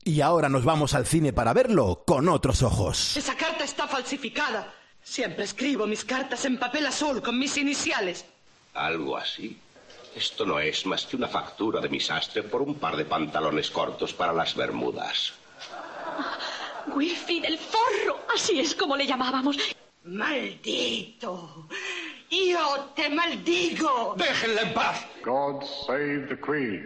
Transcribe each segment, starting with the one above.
Y ahora nos vamos al cine para verlo con otros ojos. Esa carta está falsificada. Siempre escribo mis cartas en papel azul con mis iniciales. ¿Algo así? Esto no es más que una factura de mi sastre por un par de pantalones cortos para las Bermudas. Wilfrid el forro, así es como le llamábamos. ¡Maldito! ¡Yo te maldigo! ¡Déjenla en paz! God save the Queen.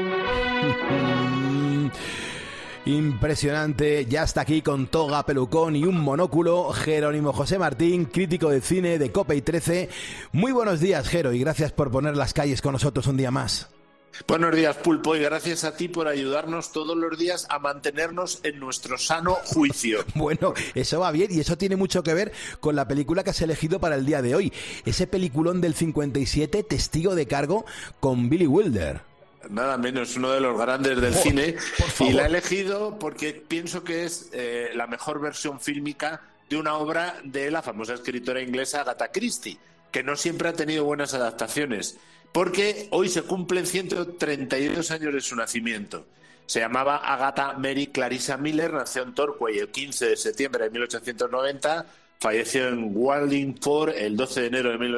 Impresionante, ya está aquí con toga, pelucón y un monóculo, Jerónimo José Martín, crítico de cine de COPE y 13. Muy buenos días, Jero, y gracias por poner las calles con nosotros un día más. Buenos días, Pulpo, y gracias a ti por ayudarnos todos los días a mantenernos en nuestro sano juicio. Bueno, eso va bien, y eso tiene mucho que ver con la película que has elegido para el día de hoy. Ese peliculón del 57, Testigo de Cargo, con Billy Wilder. Nada menos, uno de los grandes del cine. Y la he elegido porque pienso que es la mejor versión fílmica de una obra de la famosa escritora inglesa Agatha Christie, que no siempre ha tenido buenas adaptaciones, porque hoy se cumplen 132 años de su nacimiento. Se llamaba Agatha Mary Clarissa Miller, nació en Torquay el 15 de septiembre de 1890, falleció en Wallingford el 12 de enero de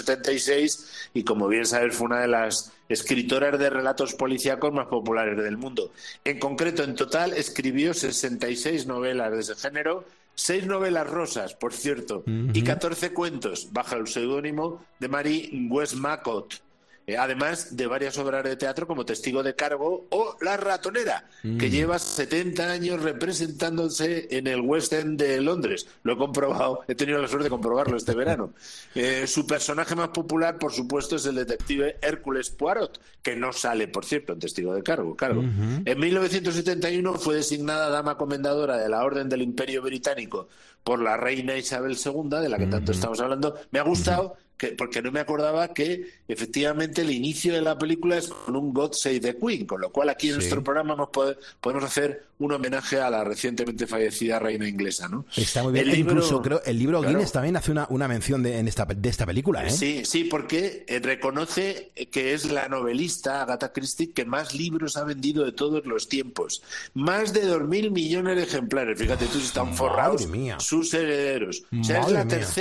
1976 y, como bien sabes, fue una de las escritoras de relatos policíacos más populares del mundo. En concreto, en total, escribió 66 novelas de ese género, 6 novelas rosas, por cierto, y 14 cuentos bajo el seudónimo de Mary Westmacott. Además de varias obras de teatro como Testigo de Cargo o La Ratonera, que lleva 70 años representándose en el West End de Londres. Lo he comprobado, he tenido la suerte de comprobarlo este verano. Su personaje más popular, por supuesto, es el detective Hércules Poirot, que no sale, por cierto, en Testigo de Cargo. En 1971 fue designada dama comendadora de la Orden del Imperio Británico por la reina Isabel II, de la que tanto estamos hablando. Me ha gustado porque no me acordaba que efectivamente el inicio de la película es con un God Save the Queen, con lo cual aquí en nuestro programa podemos hacer un homenaje a la recientemente fallecida reina inglesa, ¿no? Está muy bien, incluso creo el libro Guinness también hace una mención de esta película, ¿eh? Sí, porque reconoce que es la novelista Agatha Christie que más libros ha vendido de todos los tiempos. Más de 2.000 millones de ejemplares, fíjate tú si están forrados sus herederos. O sea, es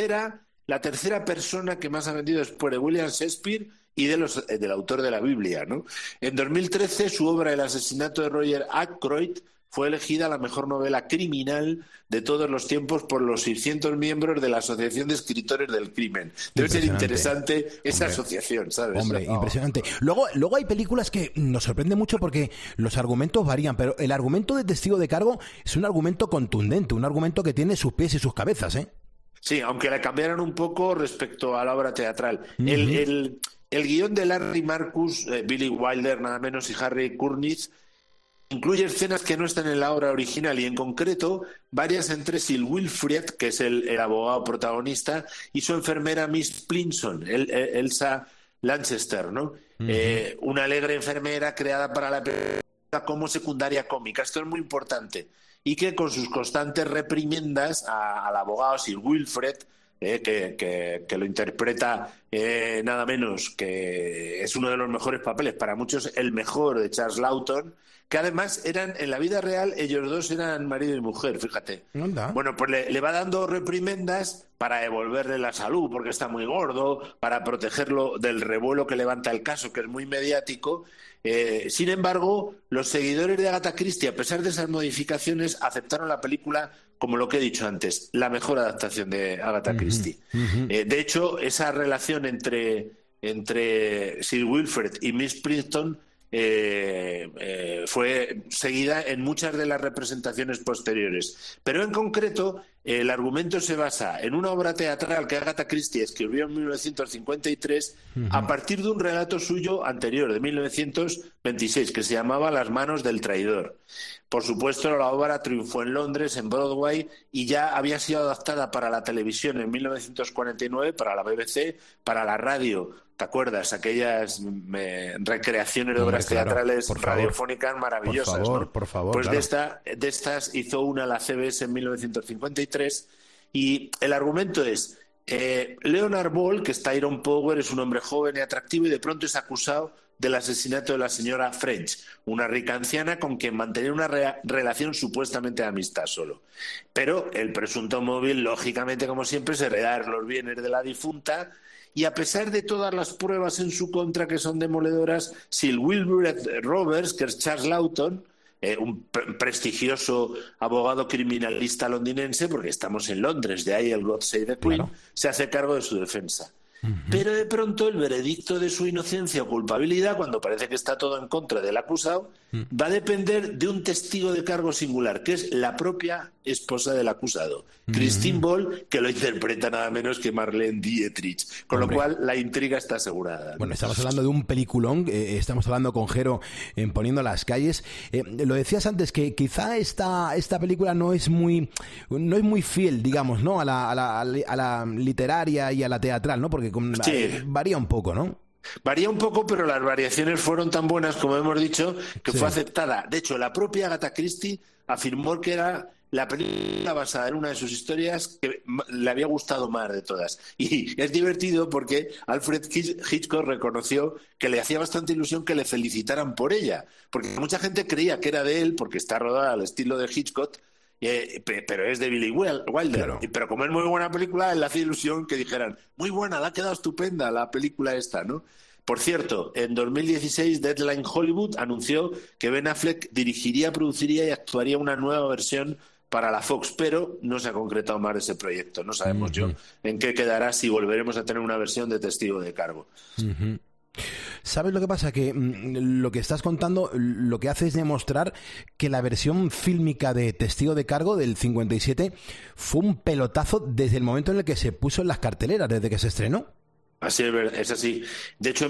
la tercera persona que más ha vendido después de William Shakespeare y del autor de la Biblia, ¿no? En 2013 su obra El asesinato de Roger Ackroyd fue elegida la mejor novela criminal de todos los tiempos por los 600 miembros de la Asociación de Escritores del Crimen. Debe ser interesante esa asociación, ¿sabes? Hombre, impresionante. Luego hay películas que nos sorprenden mucho porque los argumentos varían, pero el argumento de Testigo de Cargo es un argumento contundente, un argumento que tiene sus pies y sus cabezas, ¿eh? Sí, aunque la cambiaron un poco respecto a la obra teatral. El guión de Larry Marcus, Billy Wilder, nada menos, y Harry Kurniz, incluye escenas que no están en la obra original y, en concreto, varias entre Sir Wilfrid, que es el abogado protagonista, y su enfermera Miss Plinson, Elsa Lanchester, ¿no? Una alegre enfermera creada para la película como secundaria cómica. Esto es muy importante. Y que con sus constantes reprimendas al abogado Sir Wilfrid, que lo interpreta nada menos que es uno de los mejores papeles, para muchos el mejor, de Charles Lawton, que además en la vida real ellos dos eran marido y mujer, fíjate. ¿Onda? Bueno, pues le va dando reprimendas para devolverle la salud porque está muy gordo, para protegerlo del revuelo que levanta el caso, que es muy mediático. Sin embargo, los seguidores de Agatha Christie, a pesar de esas modificaciones, aceptaron la película como lo que he dicho antes, la mejor adaptación de Agatha Christie. De hecho, esa relación entre Sir Wilfrid y Miss Princeton fue seguida en muchas de las representaciones posteriores. Pero en concreto, el argumento se basa en una obra teatral que Agatha Christie escribió en 1953 a partir de un relato suyo anterior, de 1926, que se llamaba Las manos del traidor. Por supuesto, la obra triunfó en Londres, en Broadway, y ya había sido adaptada para la televisión en 1949, para la BBC, para la radio. ¿Te acuerdas? Aquellas recreaciones de obras teatrales radiofónicas maravillosas. Por favor. Pues claro. de estas hizo una la CBS en 1953 y el argumento es Leonard Ball, que es Tyrone Power, es un hombre joven y atractivo y de pronto es acusado del asesinato de la señora French, una rica anciana con quien mantenía una relación supuestamente de amistad solo. Pero el presunto móvil, lógicamente, como siempre, es heredar los bienes de la difunta y a pesar de todas las pruebas en su contra que son demoledoras, Sir Wilbur Roberts, que es Charles Lawton, un prestigioso abogado criminalista londinense, porque estamos en Londres, de ahí el God Save the Queen, se hace cargo de su defensa. Pero de pronto el veredicto de su inocencia o culpabilidad, cuando parece que está todo en contra del acusado, va a depender de un testigo de cargo singular, que es la propia esposa del acusado, Christine Ball, que lo interpreta nada menos que Marlene Dietrich, con lo cual la intriga está asegurada. Bueno, estamos hablando de un peliculón, estamos hablando con Jero en Poniendo las calles. Lo decías antes, que quizá esta película no es muy fiel, digamos, ¿no? a la literaria y a la teatral, ¿no? Porque varía un poco, ¿no? Varía un poco, pero las variaciones fueron tan buenas, como hemos dicho, que fue aceptada. De hecho, la propia Agatha Christie afirmó que era la película basada en una de sus historias que le había gustado más de todas. Y es divertido porque Alfred Hitchcock reconoció que le hacía bastante ilusión que le felicitaran por ella, porque mucha gente creía que era de él, porque está rodada al estilo de Hitchcock, pero es de Billy Wilder. Claro. Pero como es muy buena película, él le hacía ilusión que dijeran, muy buena, le ha quedado estupenda la película esta, ¿no? Por cierto, en 2016 Deadline Hollywood anunció que Ben Affleck dirigiría, produciría y actuaría una nueva versión para la Fox, pero no se ha concretado más ese proyecto. No sabemos yo en qué quedará, si volveremos a tener una versión de testigo de cargo. ¿Sabes lo que pasa? Que lo que estás contando lo que hace es demostrar que la versión fílmica de Testigo de Cargo del 57 fue un pelotazo desde el momento en el que se puso en las carteleras, desde que se estrenó. Así es así. De hecho, en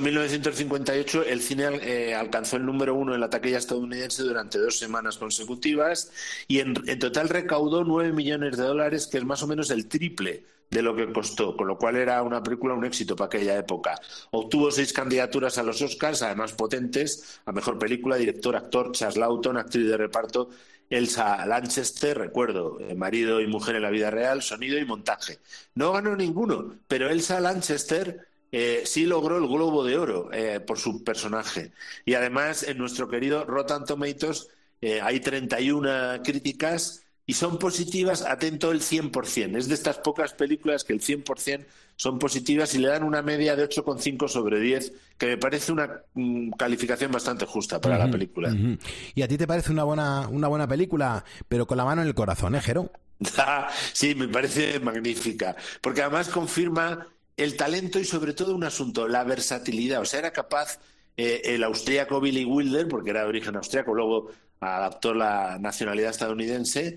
1958 el cine alcanzó el número 1 en la taquilla estadounidense durante 2 semanas consecutivas y en total recaudó $9 millones, que es más o menos el triple de lo que costó, con lo cual era una película un éxito para aquella época. Obtuvo 6 candidaturas a los Oscars, además potentes, a Mejor Película, Director, Actor, Charles Lawton, Actriz de Reparto, Elsa Lanchester, recuerdo, marido y mujer en la vida real, sonido y montaje. No ganó ninguno, pero Elsa Lanchester sí logró el Globo de Oro por su personaje. Y además, en nuestro querido Rotten Tomatoes hay 31 críticas y son positivas, atento, el 100%. Es de estas pocas películas que el 100% son positivas y le dan una media de 8,5 sobre 10, que me parece una calificación bastante justa para la película. ¿Y a ti te parece una buena película, pero con la mano en el corazón, Jero? Sí, me parece magnífica, porque además confirma el talento y sobre todo un asunto, la versatilidad. O sea, era capaz el austríaco Billy Wilder, porque era de origen austríaco, luego adaptó la nacionalidad estadounidense,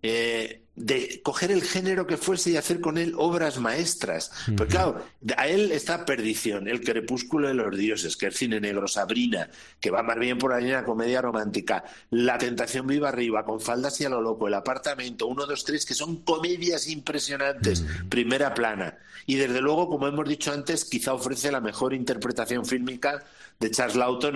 de coger el género que fuese y hacer con él obras maestras. Porque claro, a él está Perdición, El crepúsculo de los dioses, que es cine negro, Sabrina, que va más bien por la línea comedia romántica, La tentación viva arriba, Con faldas y a lo loco, El apartamento, 1, 2, 3, que son comedias impresionantes, primera plana. Y desde luego, como hemos dicho antes, quizá ofrece la mejor interpretación fílmica de Charles Lawton,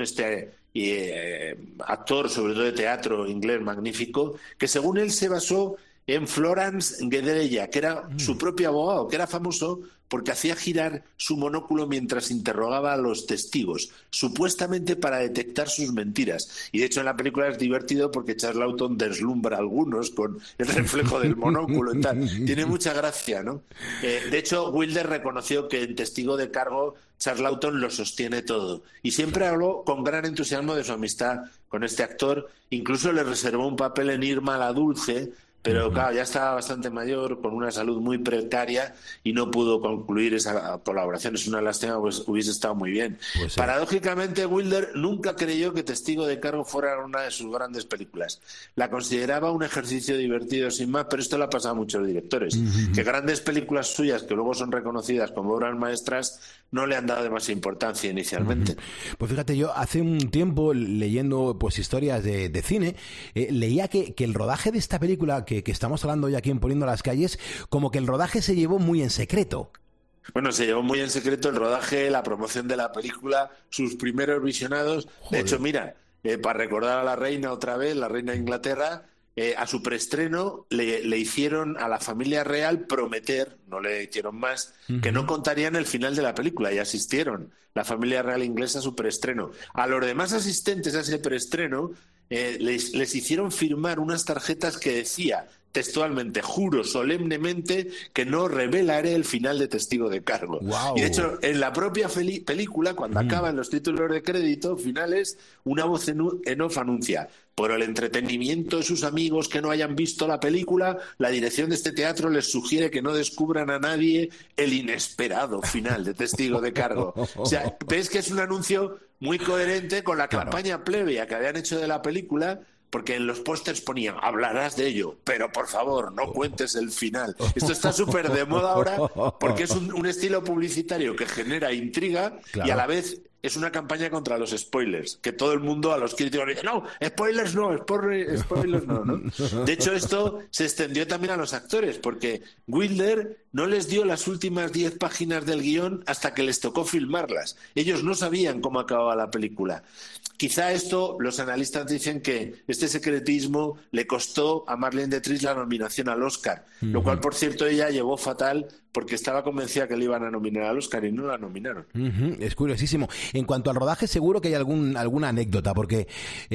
actor sobre todo de teatro inglés magnífico, que según él se basó en Florence Gedreya, que era su propio abogado, que era famoso porque hacía girar su monóculo mientras interrogaba a los testigos, supuestamente para detectar sus mentiras. Y de hecho en la película es divertido porque Charles Lawton deslumbra a algunos con el reflejo del monóculo y tal. Tiene mucha gracia, ¿no? De hecho, Wilder reconoció que en Testigo de Cargo Charles Lawton lo sostiene todo. Y siempre habló con gran entusiasmo de su amistad con este actor. Incluso le reservó un papel en Irma la Dulce, pero claro, ya estaba bastante mayor, con una salud muy precaria y no pudo concluir esa colaboración. Es una lástima, pues hubiese estado muy bien. Pues sí. Paradójicamente, Wilder nunca creyó que Testigo de Cargo fuera una de sus grandes películas. La consideraba un ejercicio divertido sin más, pero esto le ha pasado a muchos directores, que grandes películas suyas, que luego son reconocidas como obras maestras, no le han dado demasiada importancia inicialmente. Pues fíjate, yo hace un tiempo, leyendo pues historias de cine, leía que el rodaje de esta película que estamos hablando hoy aquí en Poniendo las Calles, como que el rodaje se llevó muy en secreto. Bueno, se llevó muy en secreto el rodaje, la promoción de la película, sus primeros visionados. Joder. De hecho, mira, para recordar a la reina otra vez, la reina de Inglaterra, a su preestreno le hicieron a la familia real prometer, no le hicieron más, que no contarían el final de la película, y asistieron la familia real inglesa a su preestreno. A los demás asistentes a ese preestreno les hicieron firmar unas tarjetas que decía textualmente: juro solemnemente que no revelaré el final de Testigo de Cargo. Wow. Y de hecho, en la propia película, cuando acaban los títulos de crédito finales, una voz en off anuncia: por el entretenimiento de sus amigos que no hayan visto la película, la dirección de este teatro les sugiere que no descubran a nadie el inesperado final de Testigo de Cargo. O sea, ves que es un anuncio muy coherente con la campaña plebea que habían hecho de la película, porque en los pósters ponían: hablarás de ello, pero por favor no cuentes el final. Esto está súper de moda ahora porque es un estilo publicitario que genera intriga, y a la vez es una campaña contra los spoilers, que todo el mundo, a los críticos, dice: no, spoilers no, spoilers no, ¿no? De hecho, esto se extendió también a los actores, porque Wilder no les dio las últimas 10 páginas del guión hasta que les tocó filmarlas. Ellos no sabían cómo acababa la película. Quizá esto, los analistas dicen que este secretismo le costó a Marlene Dietrich la nominación al Oscar, lo cual, por cierto, ella llevó fatal porque estaba convencida que le iban a nominar al Oscar y no la nominaron. Es curiosísimo. En cuanto al rodaje, seguro que hay alguna anécdota, porque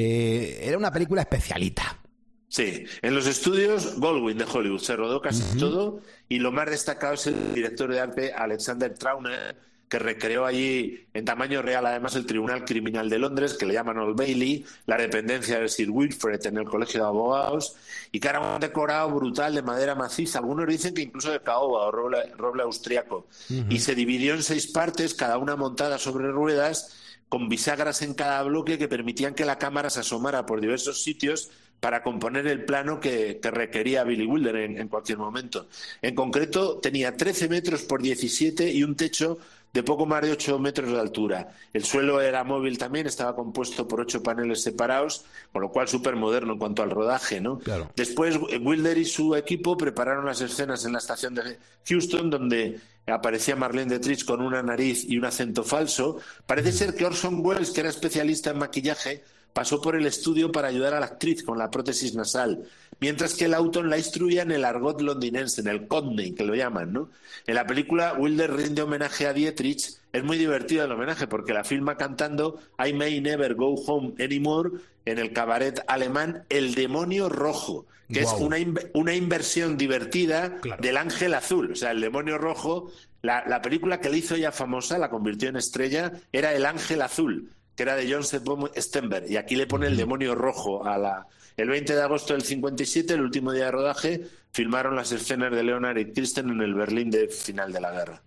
era una película especialita. Sí, en los estudios Goldwyn de Hollywood se rodó casi todo, y lo más destacado es el director de arte Alexander Trauner, que recreó allí en tamaño real además el Tribunal Criminal de Londres, que le llaman Old Bailey, la dependencia de Sir Wilfred en el Colegio de Abogados, y que era un decorado brutal de madera maciza, algunos dicen que incluso de caoba o roble austriaco, y se dividió en 6 partes, cada una montada sobre ruedas, con bisagras en cada bloque que permitían que la cámara se asomara por diversos sitios para componer el plano que requería Billy Wilder en cualquier momento. En concreto, tenía 13 metros por 17 y un techo de poco más de 8 metros de altura. El suelo era móvil también, estaba compuesto por 8 paneles separados, con lo cual súper moderno en cuanto al rodaje, ¿no? Claro. Después, Wilder y su equipo prepararon las escenas en la estación de Houston, donde aparecía Marlene Dietrich con una nariz y un acento falso. Parece ser que Orson Welles, que era especialista en maquillaje, pasó por el estudio para ayudar a la actriz con la prótesis nasal, mientras que Lawton la instruía en el argot londinense, en el cockney, que lo llaman, ¿no? En la película, Wilder rinde homenaje a Dietrich. Es muy divertido el homenaje porque la filma cantando I May Never Go Home Anymore en el cabaret alemán El Demonio Rojo, que es una inversión divertida del Ángel Azul. O sea, El Demonio Rojo, la película que le hizo ya famosa, la convirtió en estrella, era El Ángel Azul, que era de John Stenberg, y aquí le pone El Demonio Rojo a la... El 20 de agosto del 57, el último día de rodaje, filmaron las escenas de Leonard y Kristen en el Berlín de final de la guerra.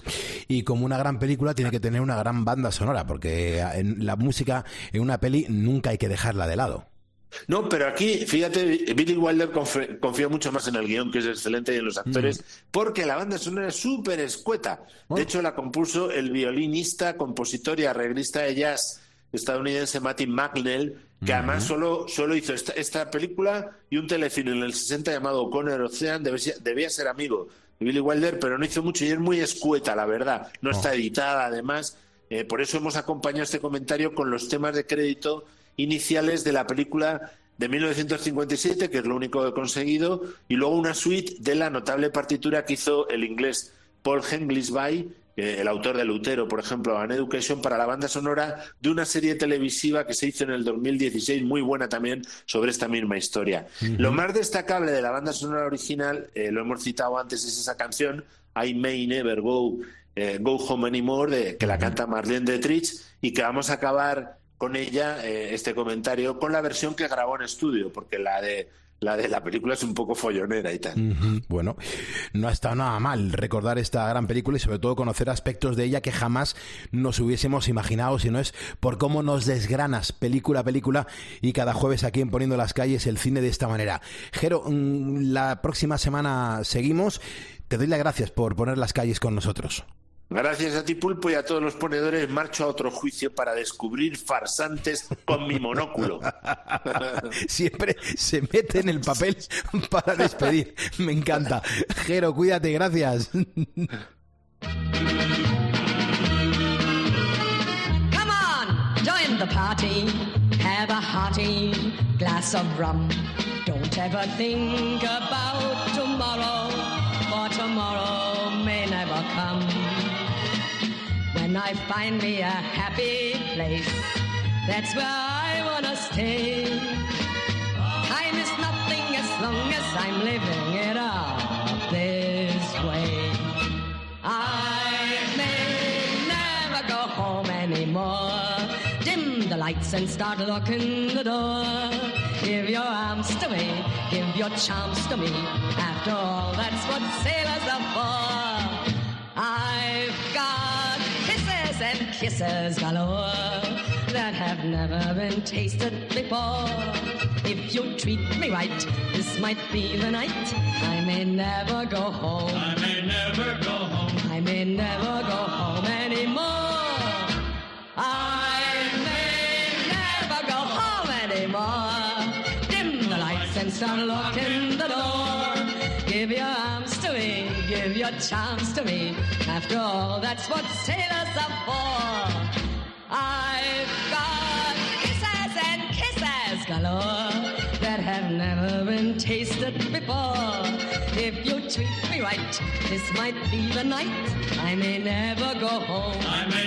Y como una gran película tiene que tener una gran banda sonora, porque la música en una peli nunca hay que dejarla de lado. No, pero aquí, fíjate, Billy Wilder confió mucho más en el guión, que es excelente, y en los actores, porque la banda sonora es súper escueta. De hecho, la compuso el violinista, compositor y arreglista de jazz estadounidense Matty McNell, que además solo hizo esta película y un telefilm en el 60 llamado Conner Ocean. Debía ser amigo de Billy Wilder, pero no hizo mucho y es muy escueta, la verdad. No está editada, además. Por eso hemos acompañado este comentario con los temas de crédito iniciales de la película de 1957, que es lo único que he conseguido, y luego una suite de la notable partitura que hizo el inglés Paul Henglisby, el autor de Lutero, por ejemplo, An Education, para la banda sonora de una serie televisiva que se hizo en el 2016, muy buena también, sobre esta misma historia. Lo más destacable de la banda sonora original, lo hemos citado antes, es esa canción I May Never Go Home Anymore, que la canta Marlene Dietrich, y que vamos a acabar con ella, este comentario, con la versión que grabó en estudio, porque la de la película es un poco follonera y tal. Bueno, no ha estado nada mal recordar esta gran película y sobre todo conocer aspectos de ella que jamás nos hubiésemos imaginado, si no es por cómo nos desgranas película a película, y cada jueves aquí en Poniendo las Calles el cine de esta manera. Jero, la próxima semana seguimos. Te doy las gracias por poner las calles con nosotros. Gracias a ti, Pulpo, y a todos los ponedores. Marcho a otro juicio para descubrir farsantes con mi monóculo. Siempre se mete en el papel para despedir. Me encanta. Jero, cuídate, gracias. Come on, join the party. Have a hearty glass of rum. Don't ever think about tomorrow, for tomorrow may never come. When I find me a happy place, that's where I wanna stay. Time is nothing as long as I'm living it up this way. I may never go home anymore. Dim the lights and start locking the door. Give your arms to me, give your charms to me. After all, that's what sailors are for. I've got kisses and kisses galore that have never been tasted before. If you treat me right, this might be the night. I may never go home. I may never go home. I may never go home anymore. I may never go home anymore. Dim the lights and start locking the door. Give your arms to me, give your charms to me. After all, that's what sailors are for. I've got kisses and kisses galore that have never been tasted before. If you treat me right, this might be the night. I may never go home. I may